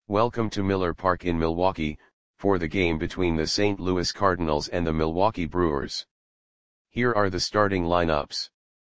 Welcome to Miller Park in Milwaukee, for the game between the St. Louis Cardinals and the Milwaukee Brewers. Here are the starting lineups.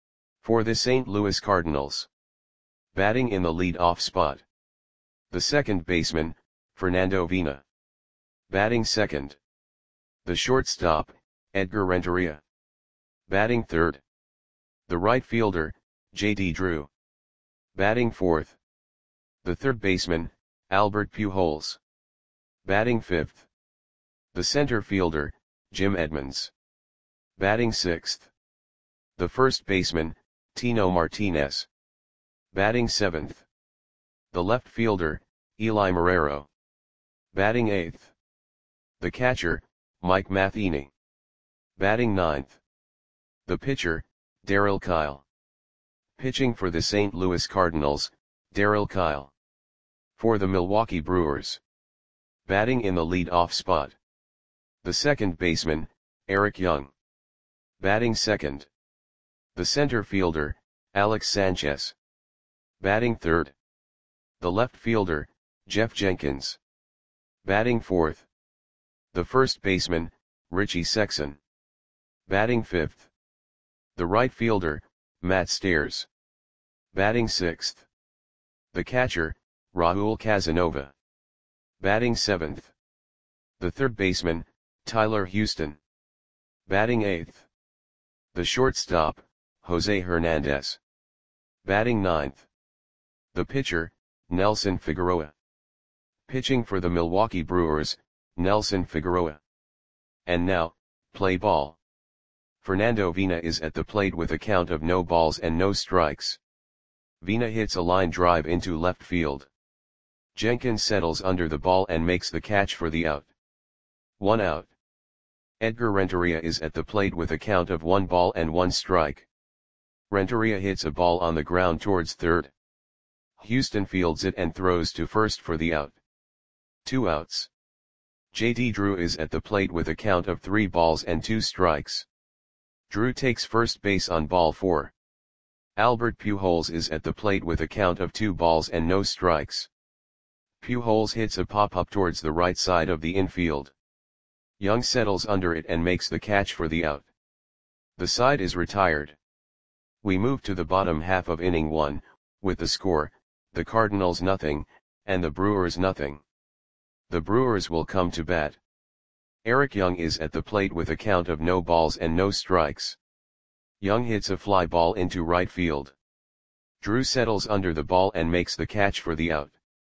For the St. Louis Cardinals. Batting in the lead-off spot. The second baseman, Fernando Vina. Batting second. The shortstop, Edgar Renteria. Batting third. The right fielder, J.D. Drew. Batting fourth. The third baseman, Albert Pujols. Batting fifth. The center fielder, Jim Edmonds. Batting sixth. The first baseman, Tino Martinez. Batting seventh. The left fielder, Eli Marrero. Batting eighth. The catcher, Mike Matheny. Batting ninth. The pitcher, Darryl Kile. Pitching for the St. Louis Cardinals, Darryl Kile. For the Milwaukee Brewers. Batting in the lead-off spot. The second baseman, Eric Young. Batting second. The center fielder, Alex Sanchez. Batting third. The left fielder, Jeff Jenkins. Batting fourth. The first baseman, Richie Sexson. Batting fifth. The right fielder, Matt Stairs. Batting sixth. The catcher, Raul Casanova. Batting seventh. The third baseman, Tyler Houston. Batting eighth. The shortstop, Jose Hernandez. Batting ninth. The pitcher, Nelson Figueroa. Pitching for the Milwaukee Brewers, Nelson Figueroa. And now, play ball. Fernando Vina is at the plate with a count of no balls and no strikes. Vina hits a line drive into left field. Jenkins settles under the ball and makes the catch for the out. 1 out. Edgar Renteria is at the plate with a count of 1 ball and 1 strike. Renteria hits a ball on the ground towards third. Houston fields it and throws to first for the out. 2 outs. J.D. Drew is at the plate with a count of 3 balls and 2 strikes. Drew takes first base on ball 4. Albert Pujols is at the plate with a count of 2 balls and no strikes. Pujols hits a pop-up towards the right side of the infield. Young settles under it and makes the catch for the out. The side is retired. We move to the bottom half of inning 1, with the score, the Cardinals nothing, and the Brewers nothing. The Brewers will come to bat. Eric Young is at the plate with a count of no balls and no strikes. Young hits a fly ball into right field. Drew settles under the ball and makes the catch for the out.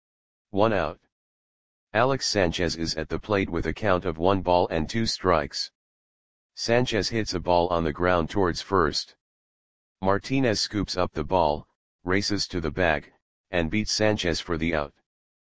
1 out. Alex Sanchez is at the plate with a count of 1 ball and 2 strikes. Sanchez hits a ball on the ground towards first. Martinez scoops up the ball, races to the bag, and beats Sanchez for the out.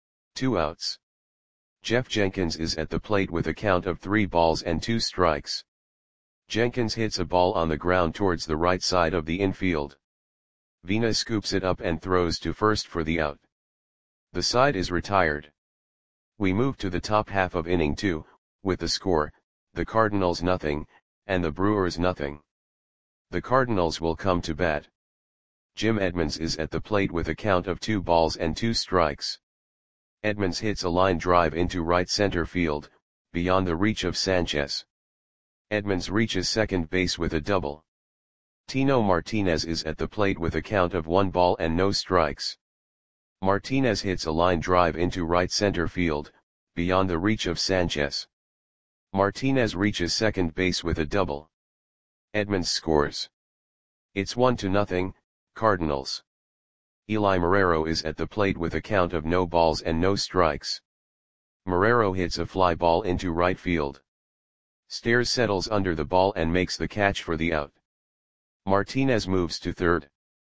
2 outs. Jeff Jenkins is at the plate with a count of 3 balls and 2 strikes. Jenkins hits a ball on the ground towards the right side of the infield. Vina scoops it up and throws to first for the out. The side is retired. We move to the top half of inning 2, with the score, the Cardinals nothing, and the Brewers nothing. The Cardinals will come to bat. Jim Edmonds is at the plate with a count of 2 balls and 2 strikes. Edmonds hits a line drive into right center field, beyond the reach of Sanchez. Edmonds reaches second base with a double. Tino Martinez is at the plate with a count of 1 ball and no strikes. Martinez hits a line drive into right center field, beyond the reach of Sanchez. Martinez reaches second base with a double. Edmonds scores. It's 1-0, Cardinals. Eli Marrero is at the plate with a count of no balls and no strikes. Marrero hits a fly ball into right field. Stairs settles under the ball and makes the catch for the out. Martinez moves to third.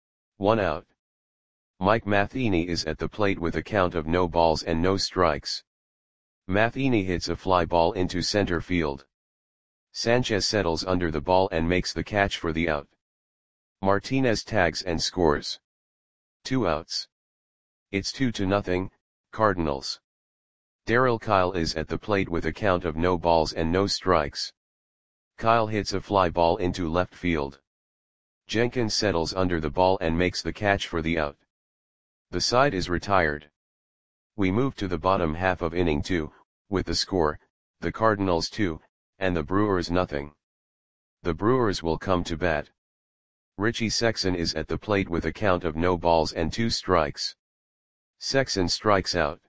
1 out. Mike Matheny is at the plate with a count of no balls and no strikes. Matheny hits a fly ball into center field. Sanchez settles under the ball and makes the catch for the out. Martinez tags and scores. 2 outs. It's 2-0, Cardinals. Darryl Kile is at the plate with a count of no balls and no strikes. Kile hits a fly ball into left field. Jenkins settles under the ball and makes the catch for the out. The side is retired. We move to the bottom half of inning 2, with the score, the Cardinals 2, and the Brewers nothing. The Brewers will come to bat. Richie Sexson is at the plate with a count of no balls and 2 strikes. Sexson strikes out.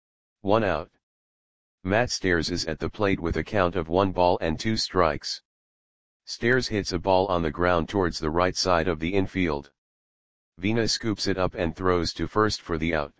1 out. Matt Stairs is at the plate with a count of 1 ball and 2 strikes. Stairs hits a ball on the ground towards the right side of the infield. Vina scoops it up and throws to first for the out.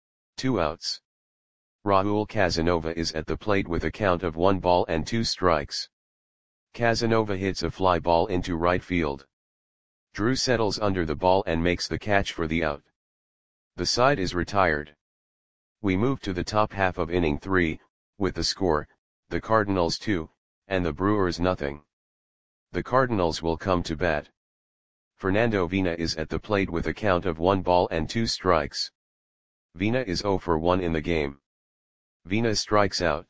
2 outs. Raul Casanova is at the plate with a count of 1 ball and 2 strikes. Casanova hits a fly ball into right field. Drew settles under the ball and makes the catch for the out. The side is retired. We move to the top half of inning 3, with the score, the Cardinals 2, and the Brewers nothing. The Cardinals will come to bat. Fernando Vina is at the plate with a count of 1 ball and 2 strikes. Vina is 0 for 1 in the game. Vina strikes out.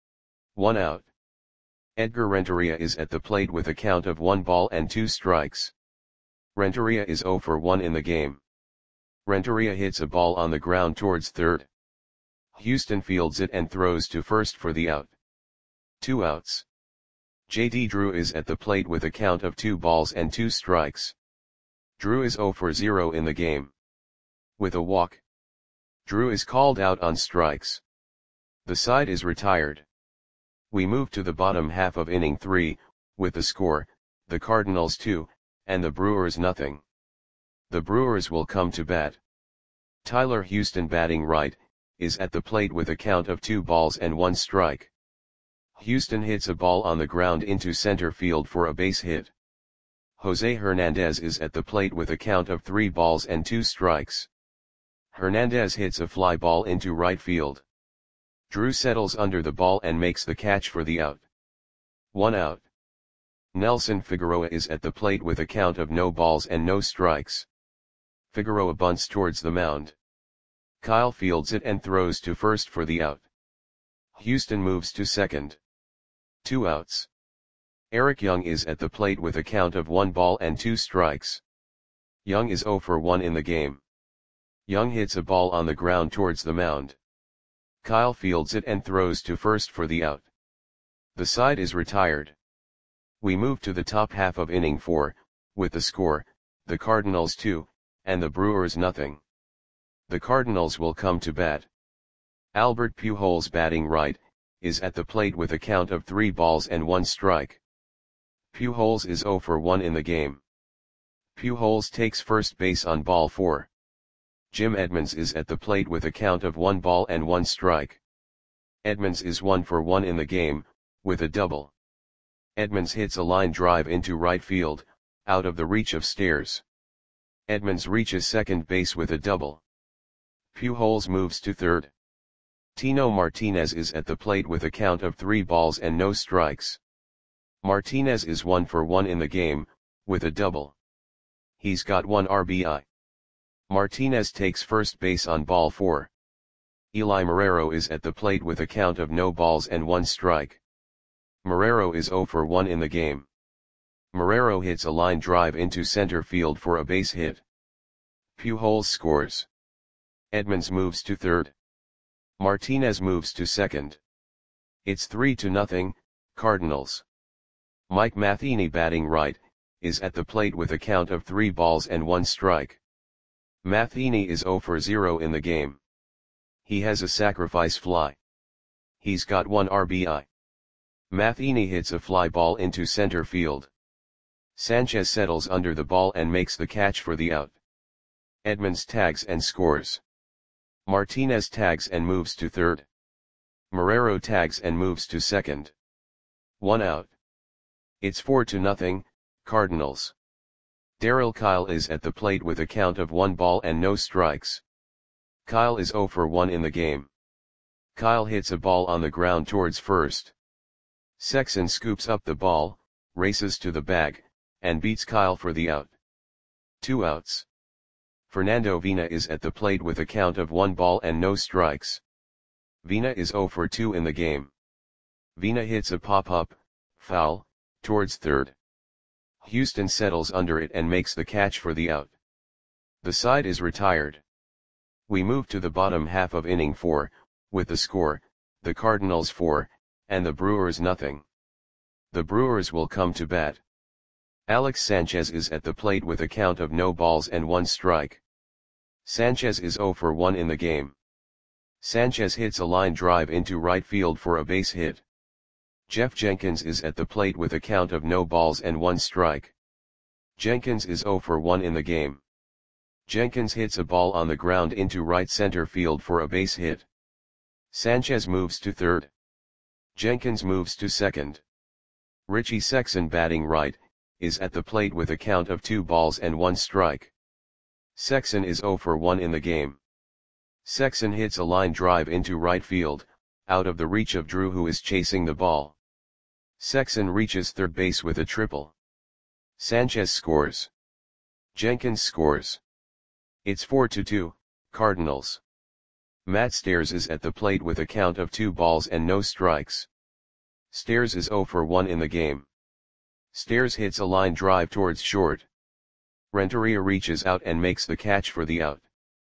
1 out. Edgar Renteria is at the plate with a count of 1 ball and 2 strikes. Renteria is 0 for 1 in the game. Renteria hits a ball on the ground towards third. Houston fields it and throws to first for the out. 2 outs. J.D. Drew is at the plate with a count of 2 balls and 2 strikes. Drew is 0 for 0 in the game. With a walk. Drew is called out on strikes. The side is retired. We move to the bottom half of inning 3, with the score, the Cardinals 2, and the Brewers nothing. The Brewers will come to bat. Tyler Houston batting right, is at the plate with a count of 2 balls and 1 strike. Houston hits a ball on the ground into center field for a base hit. Jose Hernandez is at the plate with a count of 3 balls and 2 strikes. Hernandez hits a fly ball into right field. Drew settles under the ball and makes the catch for the out. 1 out. Nelson Figueroa is at the plate with a count of no balls and no strikes. Figueroa bunts towards the mound. Kyle fields it and throws to first for the out. Houston moves to second. 2 outs. Eric Young is at the plate with a count of 1 ball and 2 strikes. Young is 0 for 1 in the game. Young hits a ball on the ground towards the mound. Kyle fields it and throws to first for the out. The side is retired. We move to the top half of inning 4, with the score, the Cardinals 2, and the Brewers nothing. The Cardinals will come to bat. Albert Pujols batting right, is at the plate with a count of 3 balls and 1 strike. Pujols is 0 for 1 in the game. Pujols takes first base on ball 4. Jim Edmonds is at the plate with a count of 1 ball and 1 strike. Edmonds is 1 for 1 in the game, with a double. Edmonds hits a line drive into right field, out of the reach of Stairs. Edmonds reaches second base with a double. Pujols moves to third. Tino Martinez is at the plate with a count of 3 balls and no strikes. Martinez is 1 for 1 in the game, with a double. He's got 1 RBI. Martinez takes first base on ball 4. Eli Marrero is at the plate with a count of no balls and 1 strike. Marrero is 0 for 1 in the game. Marrero hits a line drive into center field for a base hit. Pujols scores. Edmonds moves to third. Martinez moves to second. It's 3-0, Cardinals. Mike Matheny batting right, is at the plate with a count of 3 balls and 1 strike. Matheny is 0 for 0 in the game. He has a sacrifice fly. He's got 1 RBI. Matheny hits a fly ball into center field. Sanchez settles under the ball and makes the catch for the out. Edmonds tags and scores. Martinez tags and moves to third. Marrero tags and moves to second. 1 out. It's 4-0, Cardinals. Darryl Kyle is at the plate with a count of 1 ball and no strikes. Kyle is 0 for 1 in the game. Kyle hits a ball on the ground towards first. Sexson scoops up the ball, races to the bag, and beats Kyle for the out. 2 outs. Fernando Vina is at the plate with a count of 1 ball and no strikes. Vina is 0 for 2 in the game. Vina hits a pop-up, foul, towards third. Houston settles under it and makes the catch for the out. The side is retired. We move to the bottom half of inning 4, with the score, the Cardinals 4, and the Brewers nothing. The Brewers will come to bat. Alex Sanchez is at the plate with a count of no balls and 1 strike. Sanchez is 0 for 1 in the game. Sanchez hits a line drive into right field for a base hit. Jeff Jenkins is at the plate with a count of no balls and 1 strike. Jenkins is 0 for 1 in the game. Jenkins hits a ball on the ground into right center field for a base hit. Sanchez moves to third. Jenkins moves to second. Richie Sexson, batting right, is at the plate with a count of 2 balls and 1 strike. Sexson is 0 for 1 in the game. Sexson hits a line drive into right field, out of the reach of Drew, who is chasing the ball. Sexson reaches third base with a triple. Sanchez scores. Jenkins scores. It's 4-2, Cardinals. Matt Stairs is at the plate with a count of 2 balls and no strikes. Stairs is 0 for 1 in the game. Stairs hits a line drive towards short. Renteria reaches out and makes the catch for the out.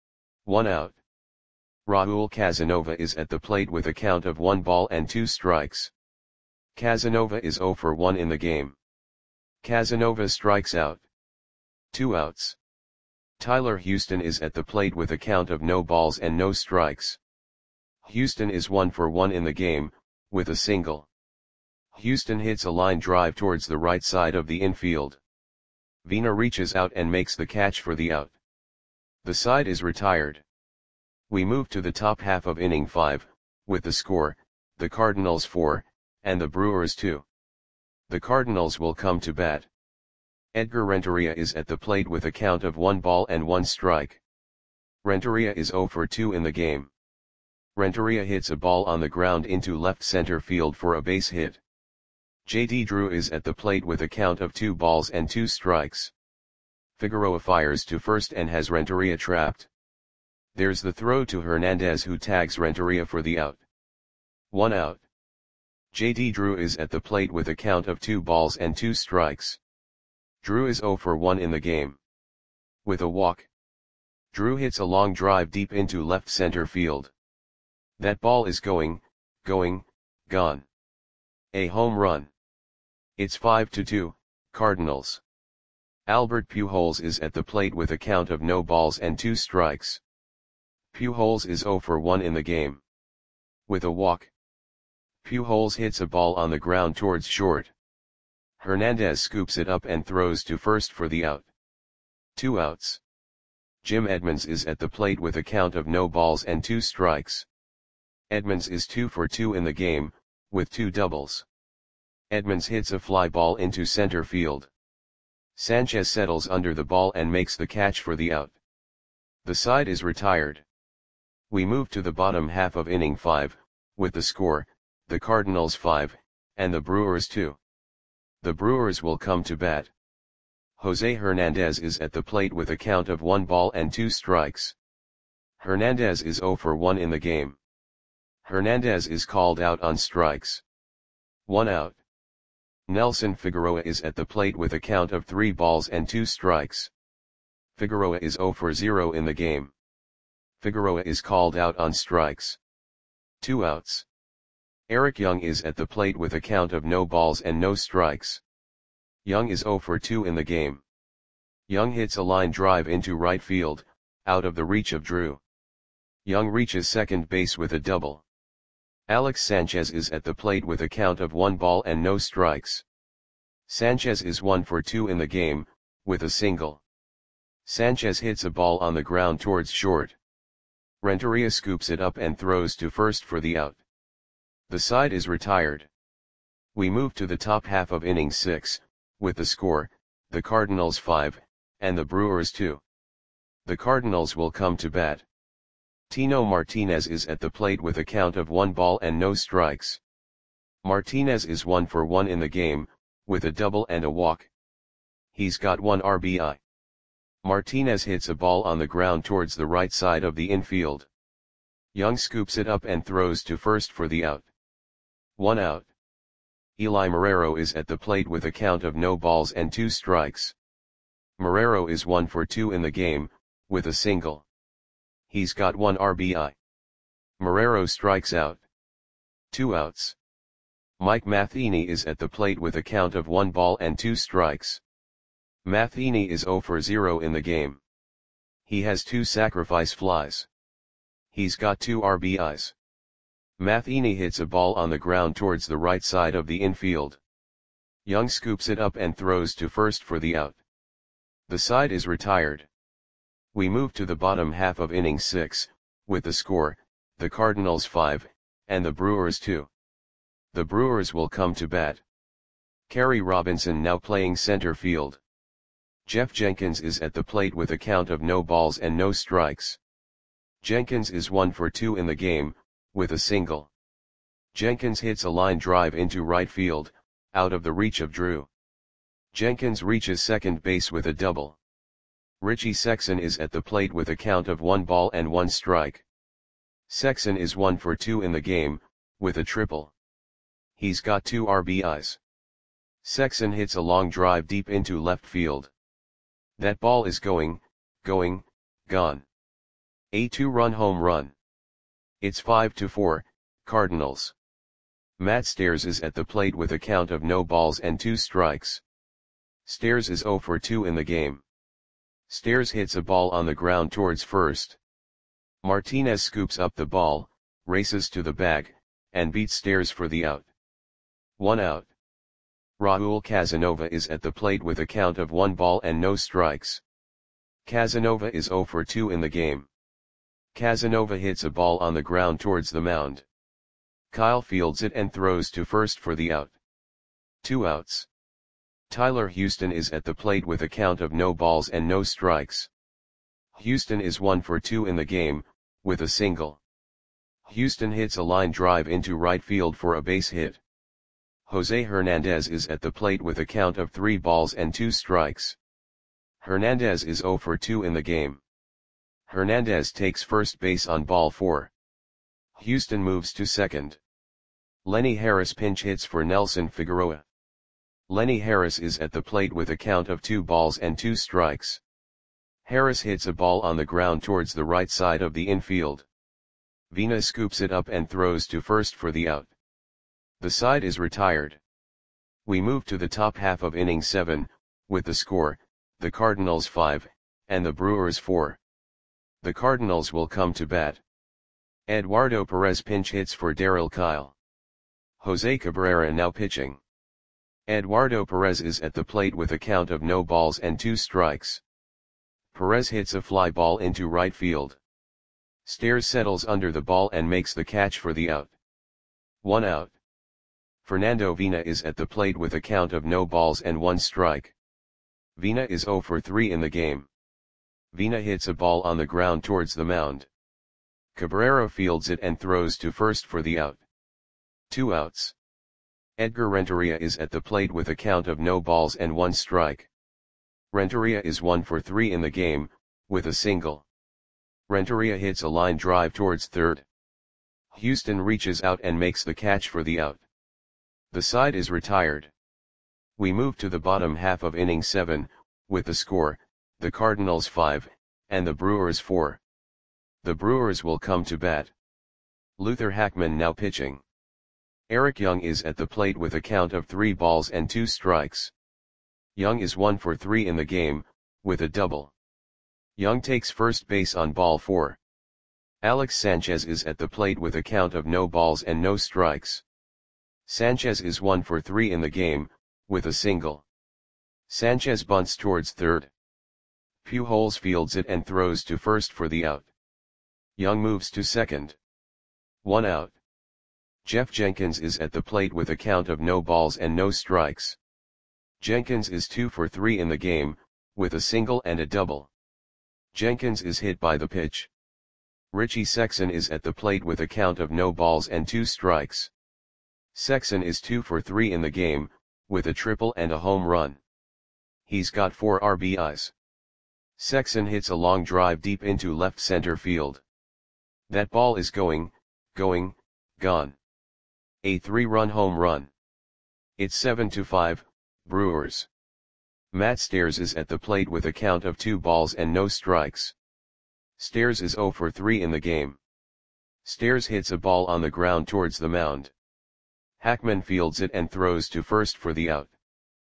1 out. Raul Casanova is at the plate with a count of 1 ball and 2 strikes. Casanova is 0 for 1 in the game. Casanova strikes out. 2 outs. Tyler Houston is at the plate with a count of no balls and no strikes. Houston is 1 for 1 in the game, with a single. Houston hits a line drive towards the right side of the infield. Vina reaches out and makes the catch for the out. The side is retired. We move to the top half of inning 5, with the score, the Cardinals 4, and the Brewers 2. The Cardinals will come to bat. Edgar Renteria is at the plate with a count of 1 ball and 1 strike. Renteria is 0 for 2 in the game. Renteria hits a ball on the ground into left center field for a base hit. J.D. Drew is at the plate with a count of 2 balls and 2 strikes. Figueroa fires to first and has Renteria trapped. There's the throw to Hernandez, who tags Renteria for the out. 1 out. J.D. Drew is at the plate with a count of 2 balls and 2 strikes. Drew is 0 for 1 in the game. With a walk. Drew hits a long drive deep into left center field. That ball is gone. A home run. It's 5-2, Cardinals. Albert Pujols is at the plate with a count of no balls and 2 strikes. Pujols is 0 for 1 in the game. With a walk. Pujols hits a ball on the ground towards short. Hernandez scoops it up and throws to first for the out. 2 outs. Jim Edmonds is at the plate with a count of no balls and 2 strikes. Edmonds is 2 for 2 in the game, with 2 doubles. Edmonds hits a fly ball into center field. Sanchez settles under the ball and makes the catch for the out. The side is retired. We move to the bottom half of inning 5, with the score, the Cardinals 5, and the Brewers 2. The Brewers will come to bat. Jose Hernandez is at the plate with a count of 1 ball and 2 strikes. Hernandez is 0 for 1 in the game. Hernandez is called out on strikes. 1 out. Nelson Figueroa is at the plate with a count of 3 balls and 2 strikes. Figueroa is 0 for 0 in the game. Figueroa is called out on strikes. 2 outs. Eric Young is at the plate with a count of no balls and no strikes. Young is 0 for 2 in the game. Young hits a line drive into right field, out of the reach of Drew. Young reaches second base with a double. Alex Sanchez is at the plate with a count of 1 ball and no strikes. Sanchez is 1 for 2 in the game, with a single. Sanchez hits a ball on the ground towards short. Renteria scoops it up and throws to first for the out. The side is retired. We move to the top half of inning 6, with the score, the Cardinals 5, and the Brewers 2. The Cardinals will come to bat. Tino Martinez is at the plate with a count of 1 ball and no strikes. Martinez is 1 for 1 in the game, with a double and a walk. He's got 1 RBI. Martinez hits a ball on the ground towards the right side of the infield. Young scoops it up and throws to first for the out. 1 out. Eli Marrero is at the plate with a count of no balls and 2 strikes. Marrero is 1 for 2 in the game, with a single. He's got 1 RBI. Marrero strikes out. 2 outs. Mike Matheny is at the plate with a count of 1 ball and 2 strikes. Matheny is 0 for 0 in the game. He has 2 sacrifice flies. He's got 2 RBIs. Matheny hits a ball on the ground towards the right side of the infield. Young scoops it up and throws to first for the out. The side is retired. We move to the bottom half of inning 6, with the score, the Cardinals 5, and the Brewers 2. The Brewers will come to bat. Kerry Robinson now playing center field. Jeff Jenkins is at the plate with a count of no balls and no strikes. Jenkins is 1 for 2 in the game, with a single. Jenkins hits a line drive into right field, out of the reach of Drew. Jenkins reaches second base with a double. Richie Sexson is at the plate with a count of 1 ball and 1 strike. Sexson is 1 for 2 in the game, with a triple. He's got 2 RBIs. Sexson hits a long drive deep into left field. That ball is going, gone. A 2-run home run. It's 5-4, Cardinals. Matt Stairs is at the plate with a count of no balls and 2 strikes. Stairs is 0 for 2 in the game. Stairs hits a ball on the ground towards first. Martinez scoops up the ball, races to the bag, and beats Stairs for the out. 1 out. Raul Casanova is at the plate with a count of 1 ball and no strikes. Casanova is 0 for 2 in the game. Casanova hits a ball on the ground towards the mound. Kyle fields it and throws to first for the out. 2 outs. Tyler Houston is at the plate with a count of no balls and no strikes. Houston is 1 for 2 in the game, with a single. Houston hits a line drive into right field for a base hit. Jose Hernandez is at the plate with a count of 3 balls and 2 strikes. Hernandez is 0 for 2 in the game. Hernandez takes first base on ball 4. Houston moves to second. Lenny Harris pinch hits for Nelson Figueroa. Lenny Harris is at the plate with a count of 2 balls and 2 strikes. Harris hits a ball on the ground towards the right side of the infield. Vina scoops it up and throws to first for the out. The side is retired. We move to the top half of inning 7, with the score, the Cardinals 5, and the Brewers 4. The Cardinals will come to bat. Eduardo Perez pinch hits for Darryl Kyle. Jose Cabrera now pitching. Eduardo Perez is at the plate with a count of no balls and 2 strikes. Perez hits a fly ball into right field. Stairs settles under the ball and makes the catch for the out. 1 out. Fernando Vina is at the plate with a count of no balls and 1 strike. Vina is 0 for 3 in the game. Vina hits a ball on the ground towards the mound. Cabrera fields it and throws to first for the out. 2 outs. Edgar Renteria is at the plate with a count of no balls and 1 strike. Renteria is 1 for 3 in the game, with a single. Renteria hits a line drive towards third. Houston reaches out and makes the catch for the out. The side is retired. We move to the bottom half of inning 7, with the score, the Cardinals 5, and the Brewers 4. The Brewers will come to bat. Luther Hackman now pitching. Eric Young is at the plate with a count of 3 balls and 2 strikes. Young is 1 for 3 in the game, with a double. Young takes first base on ball 4. Alex Sanchez is at the plate with a count of no balls and no strikes. Sanchez is 1 for 3 in the game, with a single. Sanchez bunts towards third. Pujols fields it and throws to first for the out. Young moves to second. 1 out. Jeff Jenkins is at the plate with a count of no balls and no strikes. Jenkins is 2 for 3 in the game, with a single and a double. Jenkins is hit by the pitch. Richie Sexson is at the plate with a count of no balls and 2 strikes. Sexson is 2 for 3 in the game, with a triple and a home run. He's got 4 RBIs. Sexson hits a long drive deep into left center field. That ball is going, gone. A 3-run home run. It's 7-5, Brewers. Matt Stairs is at the plate with a count of 2 balls and no strikes. Stairs is 0 for 3 in the game. Stairs hits a ball on the ground towards the mound. Hackman fields it and throws to first for the out.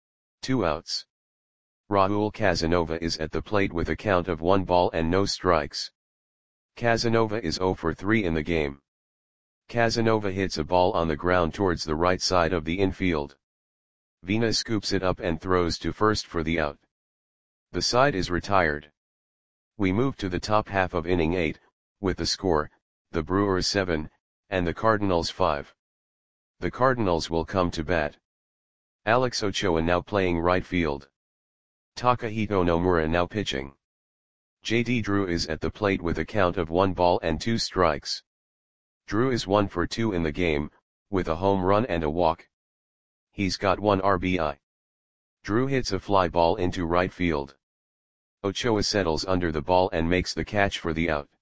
2 outs. Raul Casanova is at the plate with a count of 1 ball and no strikes. Casanova is 0 for 3 in the game. Casanova hits a ball on the ground towards the right side of the infield. Vina scoops it up and throws to first for the out. The side is retired. We move to the top half of inning 8, with the score, the Brewers 7, and the Cardinals 5. The Cardinals will come to bat. Alex Ochoa now playing right field. Takahito Nomura now pitching. JD Drew is at the plate with a count of 1 ball and 2 strikes. Drew is 1 for 2 in the game, with a home run and a walk. He's got 1 RBI. Drew hits a fly ball into right field. Ochoa settles under the ball and makes the catch for the out.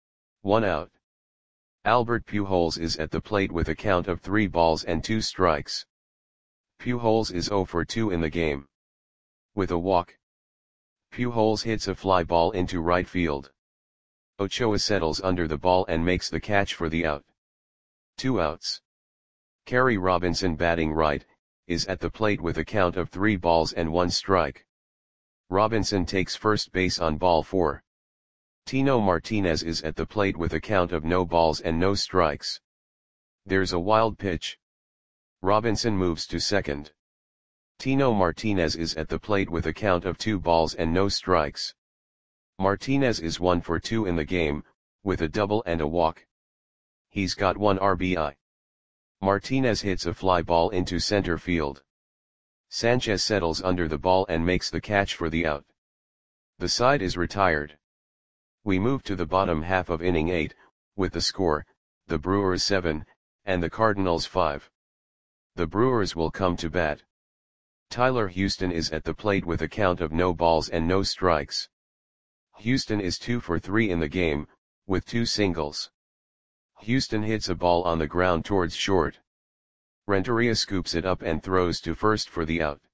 1 out. Albert Pujols is at the plate with a count of 3 balls and 2 strikes. Pujols is 0 for 2 in the game. With a walk. Pujols hits a fly ball into right field. Ochoa settles under the ball and makes the catch for the out. 2 outs. Kerry Robinson batting right, is at the plate with a count of 3 balls and 1 strike. Robinson takes first base on ball 4. Tino Martinez is at the plate with a count of no balls and no strikes. There's a wild pitch. Robinson moves to second. Tino Martinez is at the plate with a count of 2 balls and no strikes. Martinez is 1 for 2 in the game, with a double and a walk. He's got 1 RBI. Martinez hits a fly ball into center field. Sanchez settles under the ball and makes the catch for the out. The side is retired. We move to the bottom half of inning 8, with the score, the Brewers 7, and the Cardinals 5. The Brewers will come to bat. Tyler Houston is at the plate with a count of no balls and no strikes. Houston is 2 for 3 in the game, with 2 singles. Houston hits a ball on the ground towards short. Renteria scoops it up and throws to first for the out.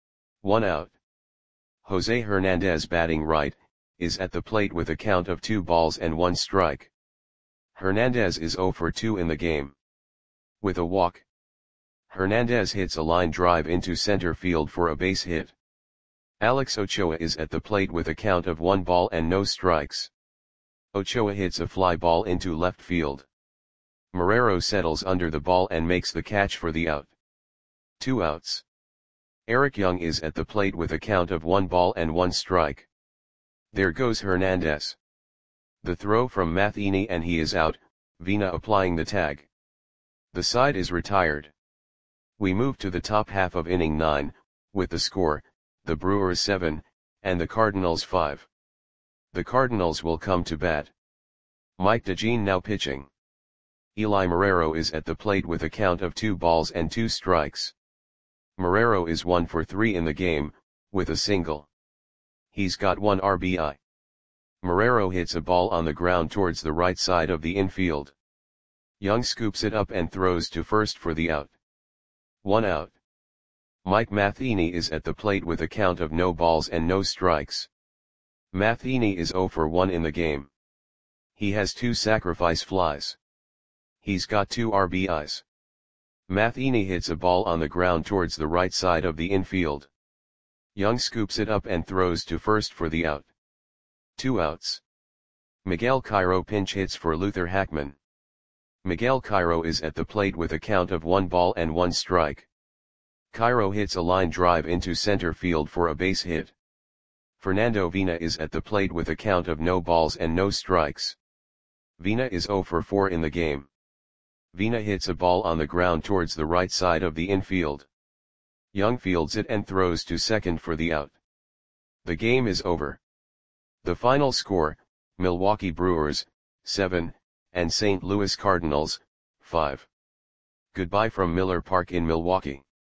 1 out. Jose Hernandez batting right, is at the plate with a count of 2 balls and 1 strike. Hernandez is 0 for 2 in the game. With a walk. Hernandez hits a line drive into center field for a base hit. Alex Ochoa is at the plate with a count of 1 ball and no strikes. Ochoa hits a fly ball into left field. Marrero settles under the ball and makes the catch for the out. 2 outs. Eric Young is at the plate with a count of 1 ball and 1 strike. There goes Hernandez. The throw from Matheny and he is out, Vina applying the tag. The side is retired. We move to the top half of inning 9, with the score, the Brewers 7, and the Cardinals 5. The Cardinals will come to bat. Mike DeJean now pitching. Eli Marrero is at the plate with a count of 2 balls and 2 strikes. Marrero is 1 for 3 in the game, with a single. He's got 1 RBI. Marrero hits a ball on the ground towards the right side of the infield. Young scoops it up and throws to first for the out. 1 out. Mike Matheny is at the plate with a count of no balls and no strikes. Matheny is 0 for 1 in the game. He has 2 sacrifice flies. He's got 2 RBIs. Matheny hits a ball on the ground towards the right side of the infield. Young scoops it up and throws to first for the out. 2 outs. Miguel Cairo pinch hits for Luther Hackman. Miguel Cairo is at the plate with a count of 1 ball and 1 strike. Cairo hits a line drive into center field for a base hit. Fernando Vina is at the plate with a count of no balls and no strikes. Vina is 0 for 4 in the game. Vina hits a ball on the ground towards the right side of the infield. Young fields it and throws to second for the out. The game is over. The final score, Milwaukee Brewers, 7, and St. Louis Cardinals, 5. Goodbye from Miller Park in Milwaukee.